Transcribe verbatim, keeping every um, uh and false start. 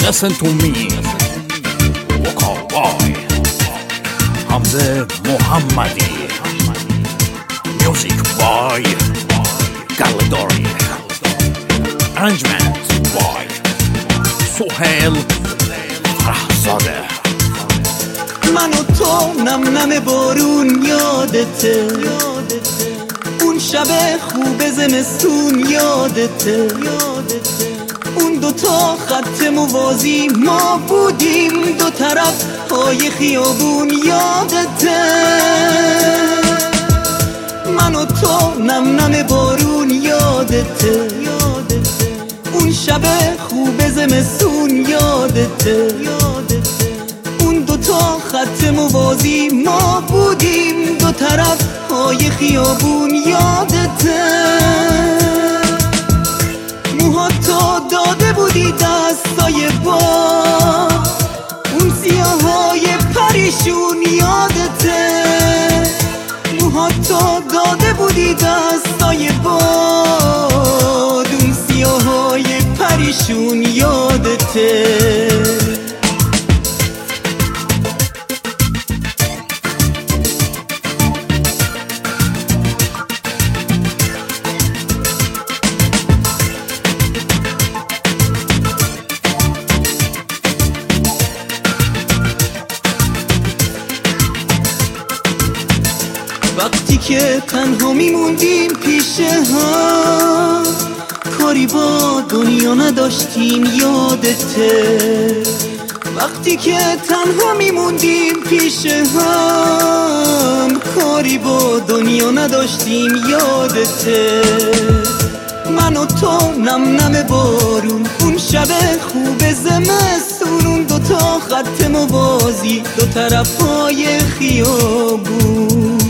Listen to me Wokawai Hamze Mohammadi Music by Galadori Arrangement by Sohail Farahzadeh من و تو نم نم بارون یادته، اون شب خوب زمستون یادته، اون دوتا خط موازی ما بودیم دو طرف های خیابون یادته. من و تو نم نم بارون یادته، اون شب خوب زمستون یادته، اون دوتا خط موازی ما بودیم دو طرف های خیابون یادته. موها تو داده بودی دستای با اون سیاهای پریشون یادته. موها تو داده بودی دستای باد اون سیاهای پریشون یادته. وقتی که تنها میموندیم پیش هم، کاری با دنیا نداشتیم یادته. وقتی که تنها میموندیم پیش هم، کاری با دنیا نداشتیم یادته. من و تو نم نم بارون اون شب خوب زمستون، اون دوتا خط موازی دو طرف های خیابون